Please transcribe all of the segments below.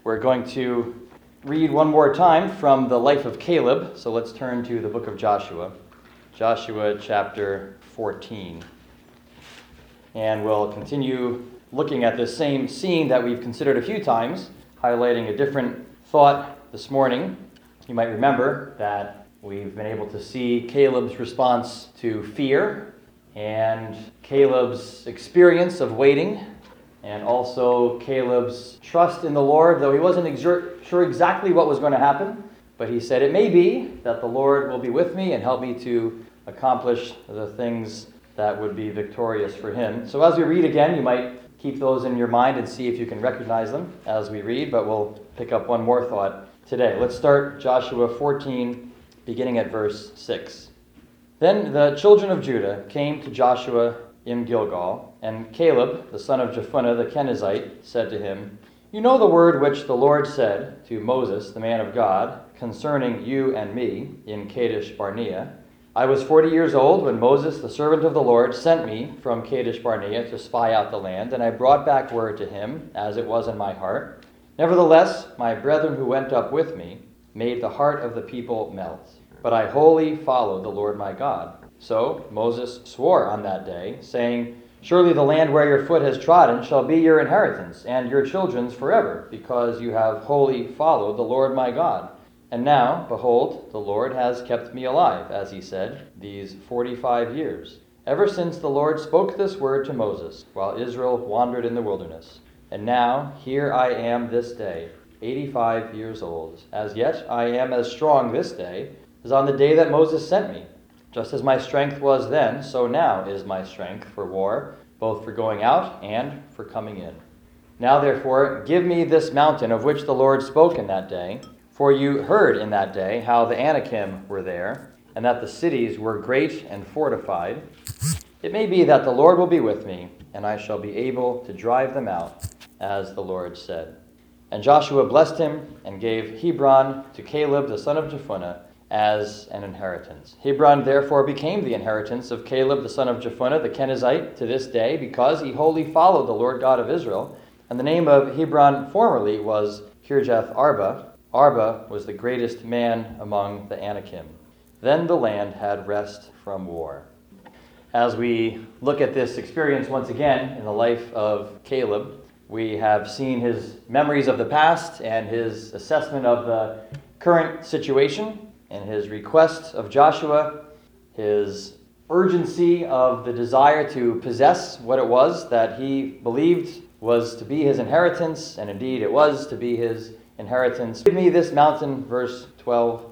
We're going to read one more time from the life of Caleb. So let's turn to the book of Joshua. Joshua chapter 14. And we'll continue looking at this same scene that we've considered a few times, highlighting a different thought this morning. You might remember that we've been able to see Caleb's response to fear and Caleb's experience of waiting, and also Caleb's trust in the Lord, though he wasn't sure exactly what was going to happen. But he said, it may be that the Lord will be with me and help me to accomplish the things that would be victorious for him. So as we read again, you might keep those in your mind and see if you can recognize them as we read, but we'll pick up one more thought today. Let's start Joshua 14, beginning at verse 6. Then the children of Judah came to Joshua in Gilgal, and Caleb, the son of Jephunneh the Kenizzite, said to him, You know the word which the Lord said to Moses, the man of God, concerning you and me in Kadesh Barnea. I was 40 years old when Moses, the servant of the Lord, sent me from Kadesh Barnea to spy out the land, and I brought back word to him, as it was in my heart. Nevertheless, my brethren who went up with me made the heart of the people melt. But I wholly followed the Lord my God. So Moses swore on that day, saying, Surely the land where your foot has trodden shall be your inheritance, and your children's forever, because you have wholly followed the Lord my God. And now, behold, the Lord has kept me alive, as he said, these 45 years, ever since the Lord spoke this word to Moses, while Israel wandered in the wilderness. And now, here I am this day, 85 years old. As yet I am as strong this day as on the day that Moses sent me. Just as my strength was then, so now is my strength for war, both for going out and for coming in. Now therefore, give me this mountain of which the Lord spoke in that day, for you heard in that day how the Anakim were there, and that the cities were great and fortified. It may be that the Lord will be with me, and I shall be able to drive them out, as the Lord said. And Joshua blessed him, and gave Hebron to Caleb the son of Jephunneh, as an inheritance. Hebron therefore became the inheritance of Caleb the son of Jephunneh the Kenizzite to this day, because he wholly followed the Lord God of Israel. And the name of Hebron formerly was Kirjath Arba. Arba was the greatest man among the Anakim. Then the land had rest from war. As we look at this experience once again in the life of Caleb, we have seen his memories of the past and his assessment of the current situation, and his request of Joshua, his urgency of the desire to possess what it was that he believed was to be his inheritance, and indeed it was to be his inheritance. Give me this mountain, verse 12,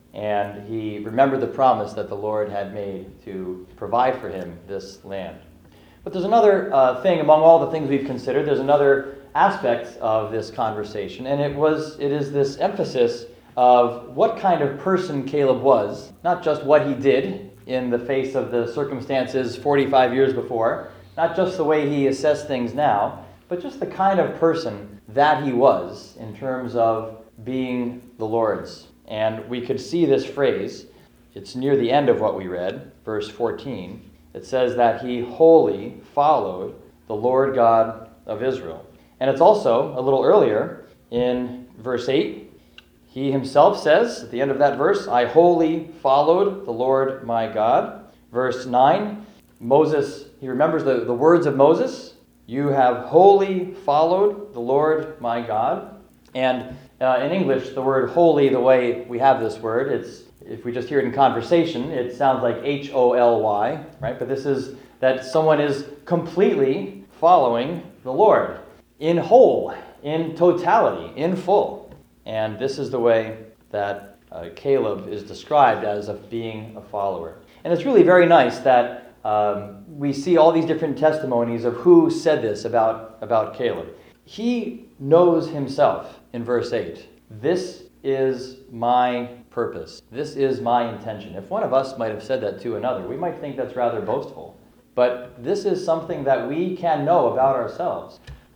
and he remembered the promise that the Lord had made to provide for him this land. But there's another thing among all the things we've considered. There's another aspect of this conversation, and it is this emphasis of what kind of person Caleb was, not just what he did in the face of the circumstances 45 years before, not just the way he assessed things now, but just the kind of person that he was in terms of being the Lord's. And we could see this phrase. It's near the end of what we read, verse 14. It says that he wholly followed the Lord God of Israel. And it's also a little earlier in verse 8. He himself says, at the end of that verse, I wholly followed the Lord my God. Verse 9, Moses, he remembers the words of Moses. You have wholly followed the Lord my God. And in English, the word holy, the way we have this word, if we just hear it in conversation, it sounds like H-O-L-Y, right? But this is that someone is completely following the Lord, in whole, in totality, in full. And this is the way that Caleb is described as being a follower. And it's really very nice that we see all these different testimonies of who said this about Caleb. He knows himself in verse 8. This is my purpose. This is my intention. If one of us might have said that to another, we might think that's rather boastful. But this is something that we can know about ourselves.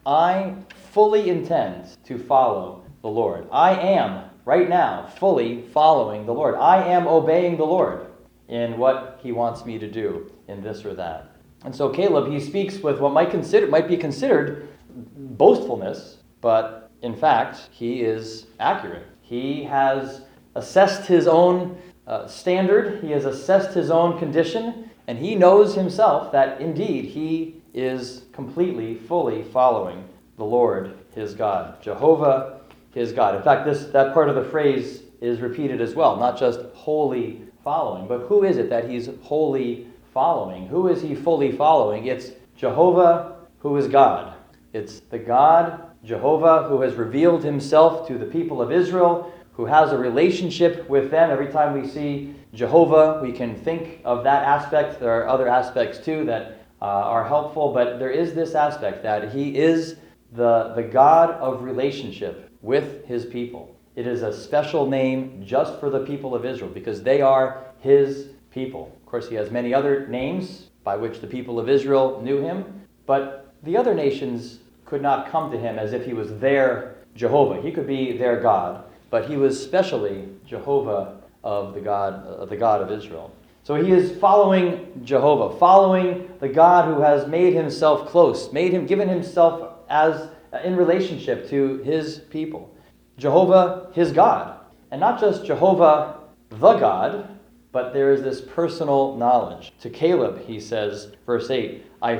I fully intend to follow the Lord. I am, right now, fully following the Lord. I am obeying the Lord in what he wants me to do in this or that. And so Caleb, he speaks with what might be considered boastfulness, but in fact, he is accurate. He has assessed his own standard, he has assessed his own condition, and he knows himself that indeed he is completely, fully following the Lord his God, Jehovah his God. In fact, that part of the phrase is repeated as well, not just wholly following, but who is it that he's wholly following? Who is he fully following? It's Jehovah who is God. It's the God, Jehovah, who has revealed himself to the people of Israel, who has a relationship with them. Every time we see Jehovah, we can think of that aspect. There are other aspects too that are helpful, but there is this aspect that he is the God of relationship with his people. It is a special name just for the people of Israel because they are his people. Of course, he has many other names by which the people of Israel knew him, but the other nations could not come to him as if he was their Jehovah. He could be their God, but he was specially Jehovah of the God of Israel. So he is following Jehovah, following the God who has made himself close, given himself as in relationship to his people. Jehovah, his God. And not just Jehovah, the God, but there is this personal knowledge. To Caleb, he says, verse 8, I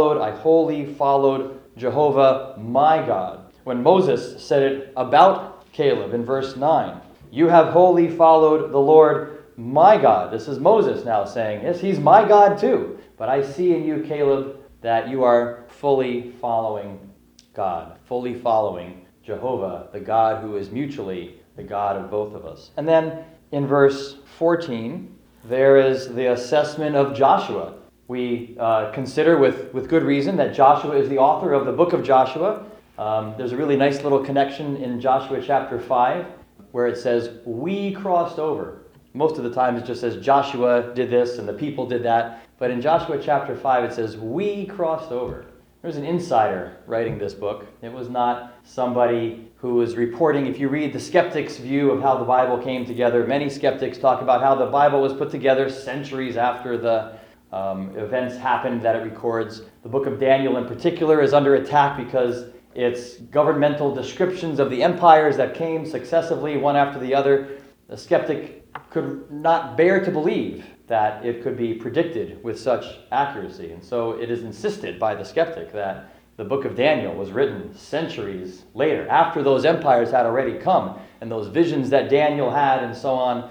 wholly followed Jehovah, my God. When Moses said it about Caleb in verse 9, you have wholly followed the Lord, my God. This is Moses now saying, yes, he's my God too. But I see in you, Caleb, that you are fully following God, fully following Jehovah, the God who is mutually the God of both of us. And then in verse 14, there is the assessment of Joshua. We consider with good reason that Joshua is the author of the book of Joshua. There's a really nice little connection in Joshua chapter 5 where it says, we crossed over. Most of the time it just says Joshua did this and the people did that. But in Joshua chapter 5 it says, we crossed over. There's an insider writing this book. It was not somebody who was reporting. If you read the skeptics' view of how the Bible came together, many skeptics talk about how the Bible was put together centuries after the events happened that it records. The book of Daniel in particular is under attack because its governmental descriptions of the empires that came successively, one after the other. The skeptic could not bear to believe that it could be predicted with such accuracy. And so it is insisted by the skeptic that the book of Daniel was written centuries later, after those empires had already come, and those visions that Daniel had and so on,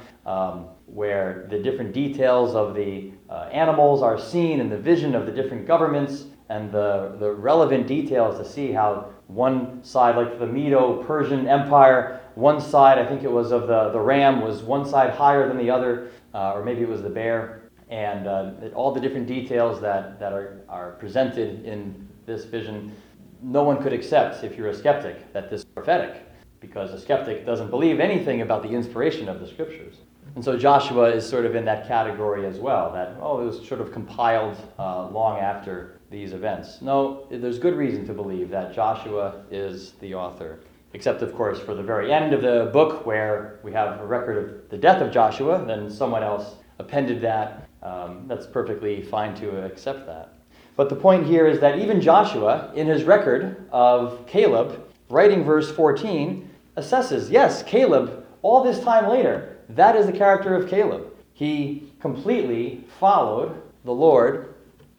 where the different details of the animals are seen and the vision of the different governments and the relevant details to see how one side, like the Medo-Persian Empire, one side, I think it was of the ram, was one side higher than the other, or maybe it was the bear, and all the different details that are presented in this vision, no one could accept, if you're a skeptic, that this is prophetic, because a skeptic doesn't believe anything about the inspiration of the scriptures. And so Joshua is sort of in that category as well, that, it was sort of compiled long after these events. No, there's good reason to believe that Joshua is the author. Except, of course, for the very end of the book where we have a record of the death of Joshua, then someone else appended that. That's perfectly fine to accept that. But the point here is that even Joshua, in his record of Caleb, writing verse 14, assesses, yes, Caleb, all this time later, that is the character of Caleb. He completely followed the Lord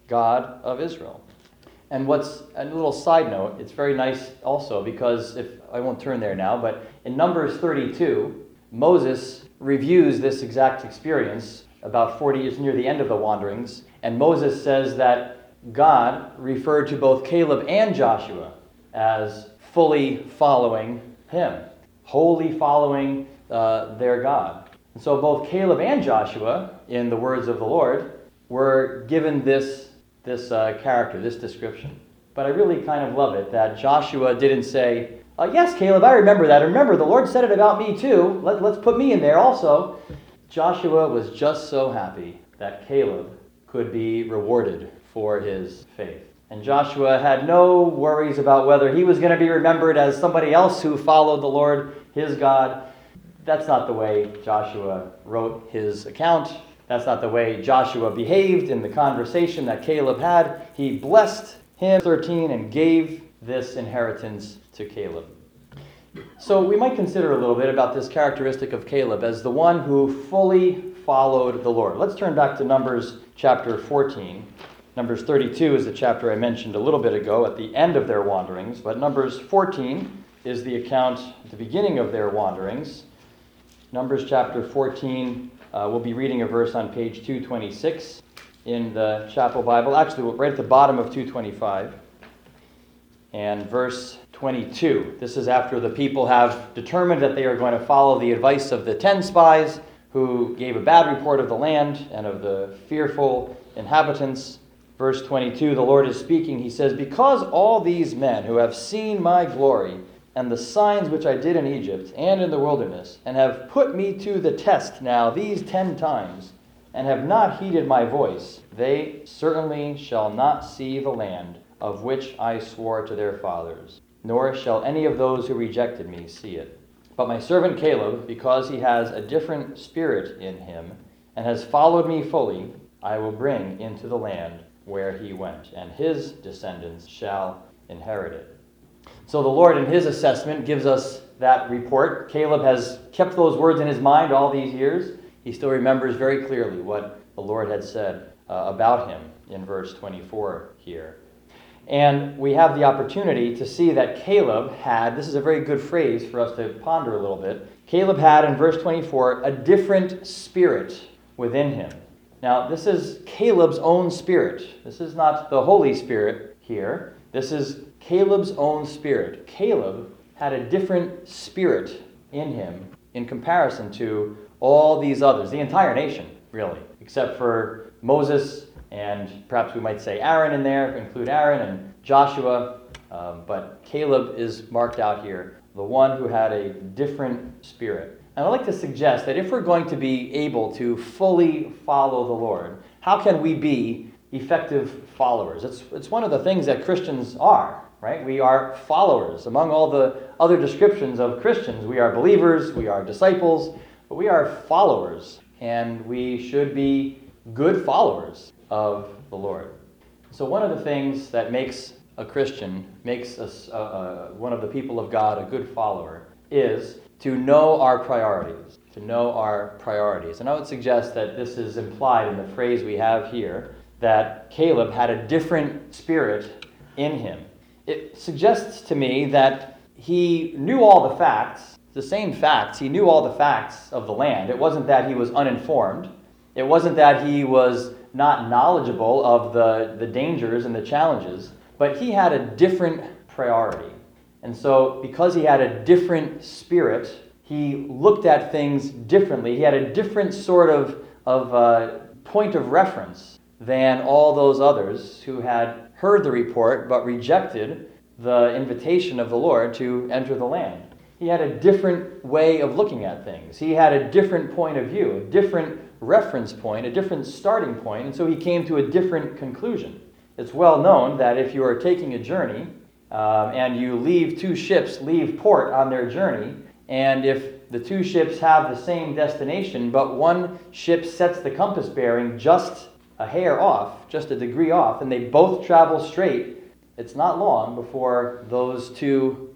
God of Israel. And what's a little side note, it's very nice also because I won't turn there now, but in Numbers 32, Moses reviews this exact experience about 40 years near the end of the wanderings, and Moses says that God referred to both Caleb and Joshua as fully following him, wholly following their God. And so both Caleb and Joshua, in the words of the Lord, were given this character, this description. But I really kind of love it that Joshua didn't say, yes, Caleb, I remember that. Remember, the Lord said it about me too. Let's put me in there also. Joshua was just so happy that Caleb could be rewarded for his faith. And Joshua had no worries about whether he was going to be remembered as somebody else who followed the Lord, his God. That's not the way Joshua wrote his account. That's not the way Joshua behaved in the conversation that Caleb had. He blessed him, 13, and gave this inheritance to Caleb. So we might consider a little bit about this characteristic of Caleb as the one who fully followed the Lord. Let's turn back to Numbers chapter 14. Numbers 32 is the chapter I mentioned a little bit ago at the end of their wanderings, but Numbers 14 is the account at the beginning of their wanderings. Numbers chapter 14, we'll be reading a verse on page 226 in the Chapel Bible, actually right at the bottom of 225, and verse 22. This is after the people have determined that they are going to follow the advice of the 10 spies who gave a bad report of the land and of the fearful inhabitants. Verse 22, the Lord is speaking. He says, "Because all these men who have seen my glory and the signs which I did in Egypt and in the wilderness, and have put me to the test now these 10 times, and have not heeded my voice, they certainly shall not see the land of which I swore to their fathers, nor shall any of those who rejected me see it. But my servant Caleb, because he has a different spirit in him, and has followed me fully, I will bring into the land where he went, and his descendants shall inherit it." So the Lord, in his assessment, gives us that report. Caleb has kept those words in his mind all these years. He still remembers very clearly what the Lord had said about him in verse 24 here. And we have the opportunity to see that Caleb had, this is a very good phrase for us to ponder a little bit, Caleb had, in verse 24, a different spirit within him. Now, this is Caleb's own spirit. This is not the Holy Spirit here. This is Caleb's own spirit. Caleb had a different spirit in him in comparison to all these others, the entire nation, really, except for Moses and perhaps we might say Aaron in there, include Aaron and Joshua. But Caleb is marked out here, the one who had a different spirit. And I'd like to suggest that if we're going to be able to fully follow the Lord, how can we be effective followers? It's one of the things that Christians are, right? We are followers. Among all the other descriptions of Christians, we are believers, we are disciples, but we are followers, and we should be good followers of the Lord. So one of the things that makes a Christian, makes us one of the people of God a good follower, is to know our priorities. To know our priorities. And I would suggest that this is implied in the phrase we have here, that Caleb had a different spirit in him. It suggests to me that he knew all the facts, the same facts. He knew all the facts of the land. It wasn't that he was uninformed. It wasn't that he was not knowledgeable of the dangers and the challenges, but he had a different priority. And so because he had a different spirit, he looked at things differently. He had a different sort of point of reference than all those others who had heard the report but rejected the invitation of the Lord to enter the land. He had a different way of looking at things. He had a different point of view, a different reference point, a different starting point, and so he came to a different conclusion. It's well known that if you are taking a journey and you leave two ships, leave port on their journey, and if the two ships have the same destination, but one ship sets the compass bearing just a hair off, just a degree off, and they both travel straight, it's not long before those two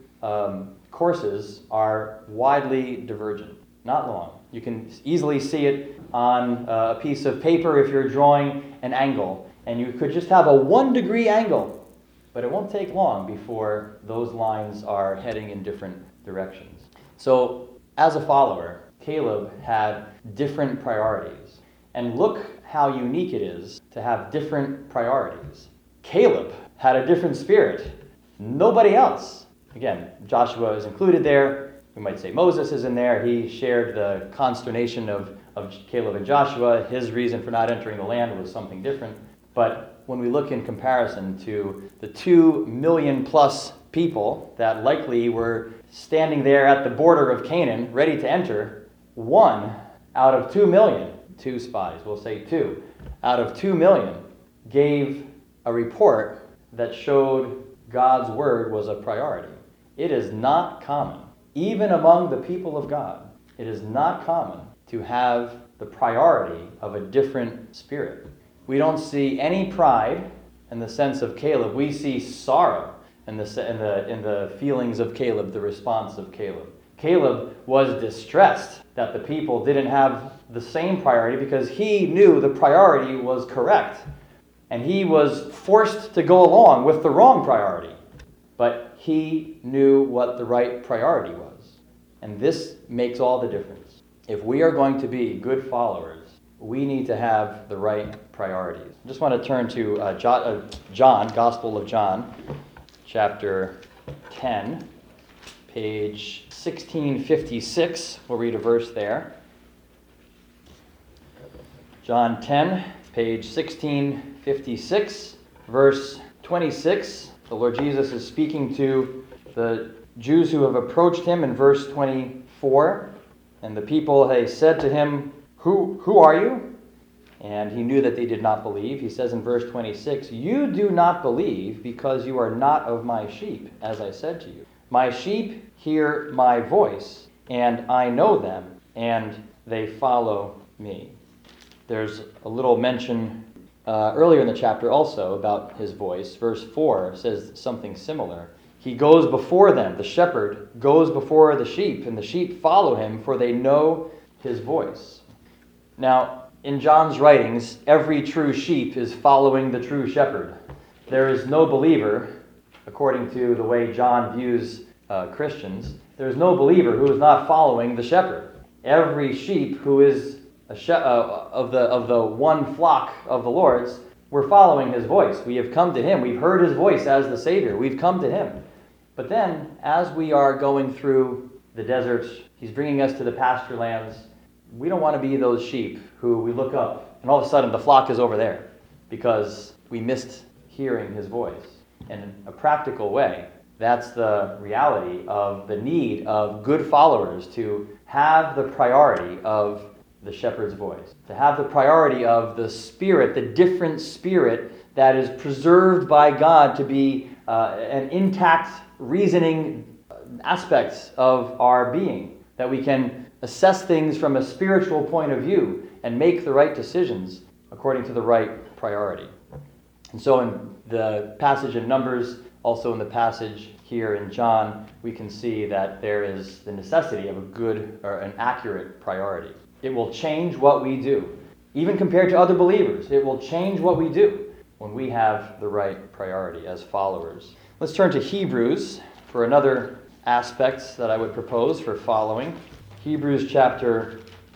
courses are widely divergent. Not long. You can easily see it on a piece of paper if you're drawing an angle, and you could just have a 1 degree angle, but it won't take long before those lines are heading in different directions. So, as a follower, Caleb had different priorities. And look how unique it is to have different priorities. Caleb had a different spirit. Nobody else. Again, Joshua is included there. We might say Moses is in there. He shared the consternation of Caleb and Joshua. His reason for not entering the land was something different. But when we look in comparison to the 2 million plus people that likely were standing there at the border of Canaan, ready to enter, 1 out of 2 million, 2 spies, we'll say 2, out of 2 million, gave a report that showed God's word was a priority. It is not common, even among the people of God, it is not common to have the priority of a different spirit. We don't see any pride in the sense of Caleb. We see sorrow in the feelings of Caleb, the response of Caleb. Caleb was distressed that the people didn't have the same priority because he knew the priority was correct. And he was forced to go along with the wrong priority. But he knew what the right priority was. And this makes all the difference. If we are going to be good followers, we need to have the right priorities. I just want to turn to John, Gospel of John, chapter 10, page 1656. We'll read a verse there. John 10, page 1656, verse 26. The Lord Jesus is speaking to the Jews who have approached him in verse 24. And the people, they said to him, Who are you? And he knew that they did not believe. He says in verse 26, You do not believe because you are not of my sheep, as I said to you. My sheep hear my voice, and I know them, and they follow me. There's a little mention earlier in the chapter also about his voice. Verse 4 says something similar. He goes before them, the shepherd goes before the sheep, and the sheep follow him, for they know his voice. Now, in John's writings, every true sheep is following the true shepherd. There is no believer, according to the way John views Christians, there is no believer who is not following the shepherd. Every sheep who is of the one flock of the Lord's, we're following his voice. We have come to him. We've heard his voice as the Savior. We've come to him. But then, as we are going through the desert, he's bringing us to the pasture lands. We don't want to be those sheep who we look up and all of a sudden the flock is over there because we missed hearing his voice. In a practical way, that's the reality of the need of good followers to have the priority of the shepherd's voice, to have the priority of the spirit, the different spirit that is preserved by God to be an intact reasoning aspects of our being, that we can assess things from a spiritual point of view and make the right decisions according to the right priority. And so in the passage in Numbers, also in the passage here in John, we can see that there is the necessity of a good or an accurate priority. It will change what we do. Even compared to other believers, it will change what we do when we have the right priority as followers. Let's turn to Hebrews for another aspect that I would propose for following. Hebrews chapter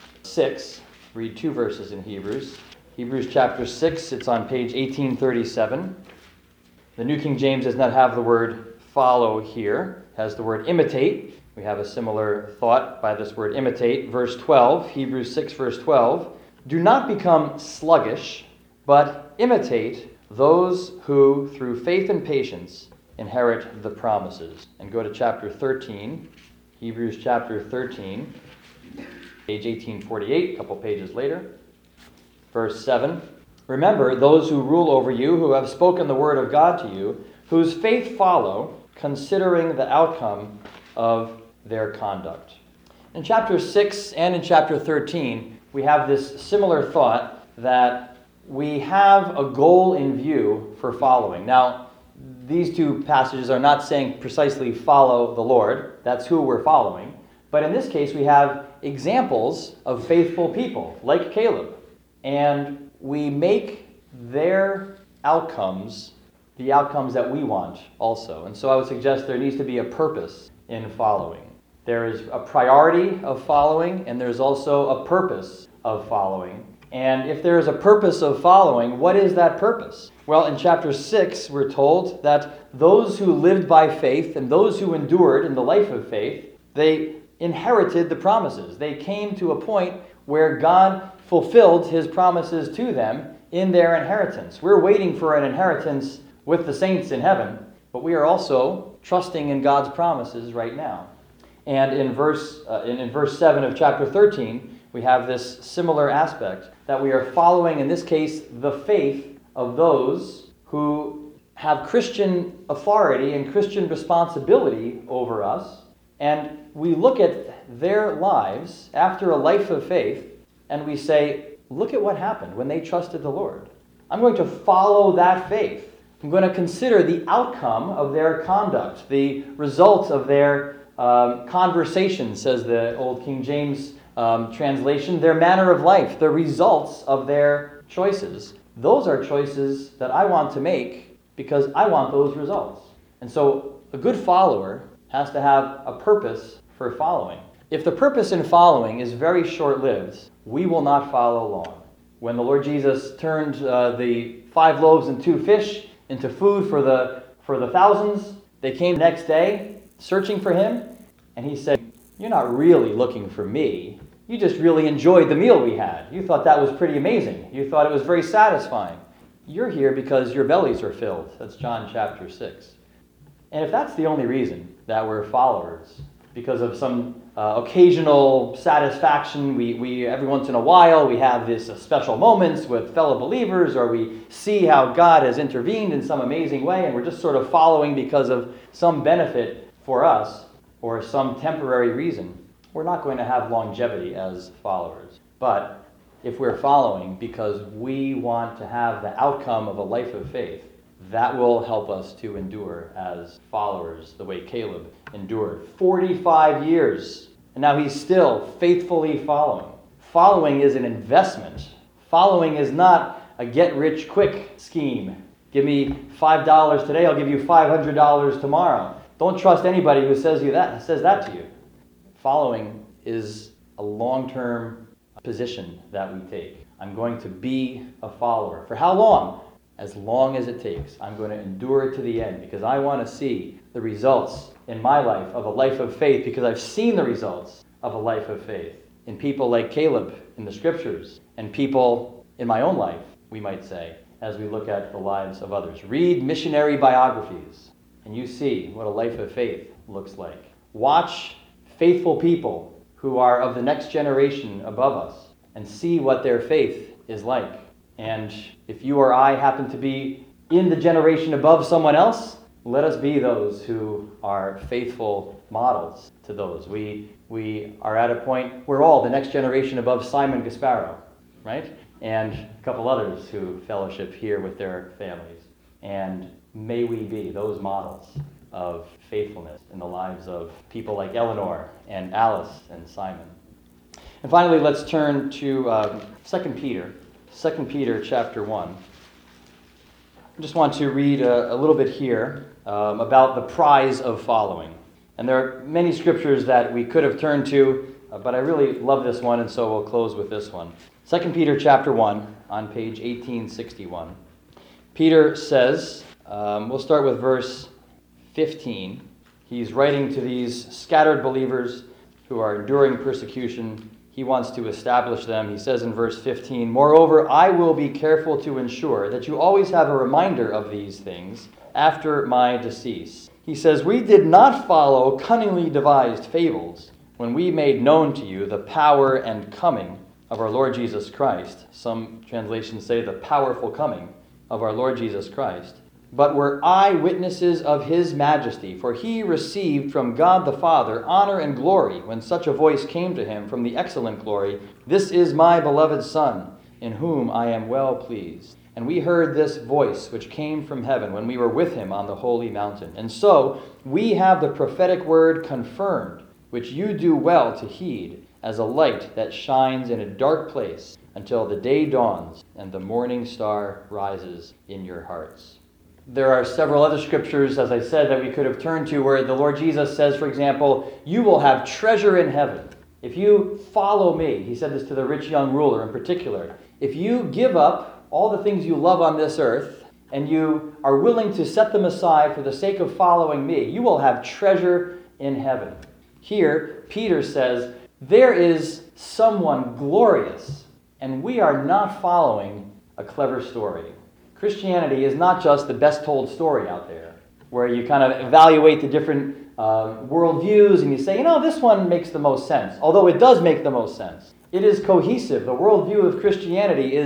6. Read two verses in Hebrews. Hebrews chapter 6, it's on page 1837. The New King James does not have the word follow here. It has the word imitate. We have a similar thought by this word imitate. Verse 12, Hebrews 6, verse 12. Do not become sluggish, but imitate those who, through faith and patience, inherit the promises. And go to chapter 13, Hebrews chapter 13, page 1848, a couple pages later. Verse 7. Remember those who rule over you, who have spoken the word of God to you, whose faith follow, considering the outcome of their conduct. In chapter 6 and in chapter 13, we have this similar thought that we have a goal in view for following. Now, these two passages are not saying precisely follow the Lord. That's who we're following. But in this case, we have examples of faithful people, like Caleb. And we make their outcomes the outcomes that we want also. And so I would suggest there needs to be a purpose in following. There is a priority of following, and there's also a purpose of following. And if there is a purpose of following, what is that purpose? Well, in chapter 6, we're told that those who lived by faith and those who endured in the life of faith, they inherited the promises. They came to a point where God fulfilled his promises to them in their inheritance. We're waiting for an inheritance with the saints in heaven, but we are also trusting in God's promises right now. And in verse 7 of chapter 13, we have this similar aspect, that we are following, in this case, the faith of those who have Christian authority and Christian responsibility over us. And we look at their lives after a life of faith, and we say, look at what happened when they trusted the Lord. I'm going to follow that faith. I'm going to consider the outcome of their conduct, the results of their conversation, says the old King James translation, their manner of life, the results of their choices. Those are choices that I want to make because I want those results. And so a good follower has to have a purpose for following. If the purpose in following is very short-lived, we will not follow long. When the Lord Jesus turned the 5 loaves and 2 fish into food for the thousands, they came the next day searching for him, and he said, "You're not really looking for me. You just really enjoyed the meal we had. You thought that was pretty amazing. You thought it was very satisfying. You're here because your bellies are filled." That's John chapter 6. And if that's the only reason that we're followers, because of some occasional satisfaction, we every once in a while we have this special moments with fellow believers, or we see how God has intervened in some amazing way, and we're just sort of following because of some benefit for us or some temporary reason, we're not going to have longevity as followers. But if we're following because we want to have the outcome of a life of faith, that will help us to endure as followers the way Caleb endured. 45 years, and now he's still faithfully following. Following is an investment. Following is not a get-rich-quick scheme. Give me $5 today, I'll give you $500 tomorrow. Don't trust anybody who says that to you. Following is a long-term position that we take. I'm going to be a follower. For how long? As long as it takes. I'm going to endure it to the end because I want to see the results in my life of a life of faith, because I've seen the results of a life of faith in people like Caleb in the scriptures and people in my own life, we might say, as we look at the lives of others. Read missionary biographies and you see what a life of faith looks like. Watch faithful people who are of the next generation above us and see what their faith is like. And if you or I happen to be in the generation above someone else, let us be those who are faithful models to those. We are at a point, we're all the next generation above Simon Gasparo, right? And a couple others who fellowship here with their families. And may we be those models of faithfulness in the lives of people like Eleanor and Alice and Simon. And finally, let's turn to 2 Peter. 2 Peter chapter 1. I just want to read a little bit here about the prize of following. And there are many scriptures that we could have turned to, but I really love this one, and so we'll close with this one. 2 Peter chapter 1 on page 1861. Peter says, we'll start with verse 15. He's writing to these scattered believers who are enduring persecution. He wants to establish them. He says in verse 15, "Moreover, I will be careful to ensure that you always have a reminder of these things after my decease." He says, "We did not follow cunningly devised fables when we made known to you the power and coming of our Lord Jesus Christ." Some translations say the powerful coming of our Lord Jesus Christ. "But were eyewitnesses of his majesty, for he received from God the Father honor and glory when such a voice came to him from the excellent glory, 'This is my beloved Son, in whom I am well pleased.' And we heard this voice which came from heaven when we were with him on the holy mountain. And so we have the prophetic word confirmed, which you do well to heed, as a light that shines in a dark place until the day dawns and the morning star rises in your hearts." There are several other scriptures, as I said, that we could have turned to where the Lord Jesus says, for example, "You will have treasure in heaven. If you follow me," he said this to the rich young ruler in particular, "if you give up all the things you love on this earth and you are willing to set them aside for the sake of following me, you will have treasure in heaven." Here, Peter says, there is someone glorious, and we are not following a clever story. Christianity is not just the best told story out there, where you kind of evaluate the different worldviews and you say, this one makes the most sense. Although it does make the most sense. It is cohesive. The worldview of Christianity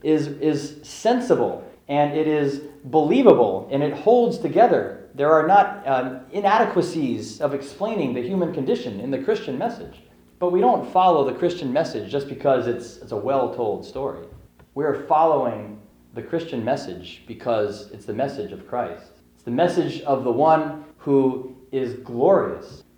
is sensible, and it is believable, and it holds together. There are not inadequacies of explaining the human condition in the Christian message. But we don't follow the Christian message just because it's a well-told story. We're following the Christian message because it's the message of Christ. It's the message of the one who is glorious,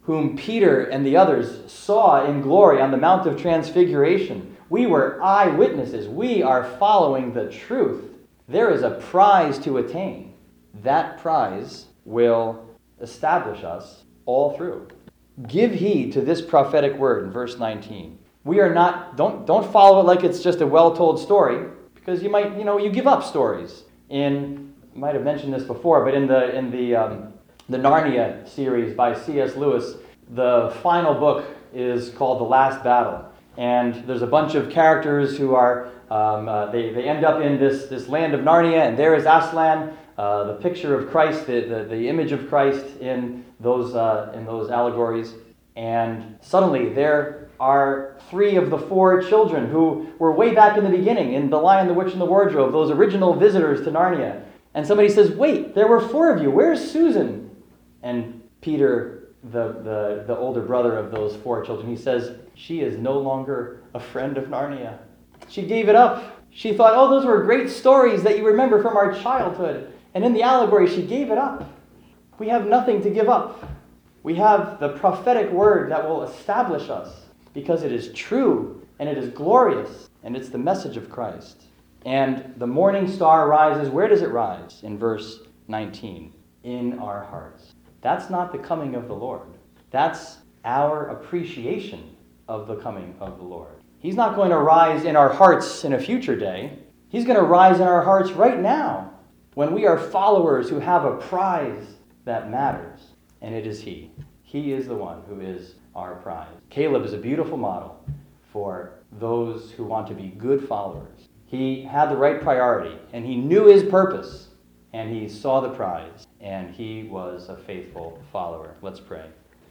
whom Peter and the others saw in glory on the Mount of Transfiguration. We were eyewitnesses. We are following the truth. There is a prize to attain. That prize will establish us all through. Give heed to this prophetic word in verse 19. We are not, don't follow it like it's just a well-told story, because you might, you give up stories. I might have mentioned this before, but in the Narnia series by C.S. Lewis, the final book is called The Last Battle. And there's a bunch of characters who are, they end up in this land of Narnia, and there is Aslan, the picture of Christ, the image of Christ in those allegories. And suddenly there are 3 of the 4 children who were way back in the beginning in The Lion, the Witch, and the Wardrobe, those original visitors to Narnia. And somebody says, wait, there were 4 of you. Where's Susan? And Peter, the older brother of those 4 children, he says, she is no longer a friend of Narnia. She gave it up. She thought, oh, those were great stories that you remember from our childhood. And in the allegory, she gave it up. We have nothing to give up. We have the prophetic word that will establish us because it is true and it is glorious and it's the message of Christ. And the morning star rises. Where does it rise? In verse 19. In our hearts. That's not the coming of the Lord. That's our appreciation of the coming of the Lord. He's not going to rise in our hearts in a future day. He's going to rise in our hearts right now when we are followers who have a prize that matters. And it is He. He is the one who is our prize. Caleb is a beautiful model for those who want to be good followers. He had the right priority, and he knew his purpose, and he saw the prize, and he was a faithful follower. Let's pray.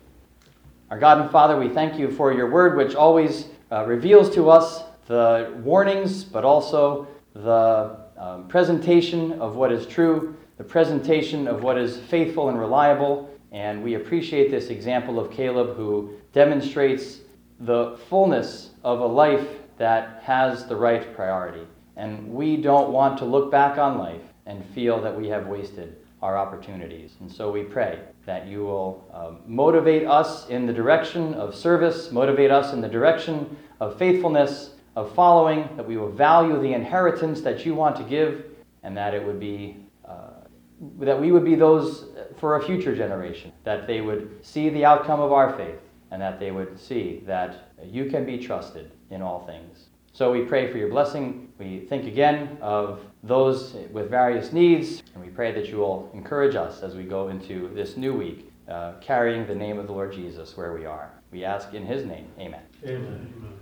Our God and Father, we thank you for your word, which always reveals to us the warnings, but also the presentation of what is true, the presentation of what is faithful and reliable. And we appreciate this example of Caleb, who demonstrates the fullness of a life that has the right priority. And we don't want to look back on life and feel that we have wasted our opportunities. And so we pray that you will motivate us in the direction of service, motivate us in the direction of faithfulness, of following, that we will value the inheritance that you want to give, and that it would be that we would be those for a future generation, that they would see the outcome of our faith, and that they would see that you can be trusted in all things. So we pray for your blessing. We think again of those with various needs, and we pray that you will encourage us as we go into this new week, carrying the name of the Lord Jesus where we are. We ask in his name. Amen. Amen.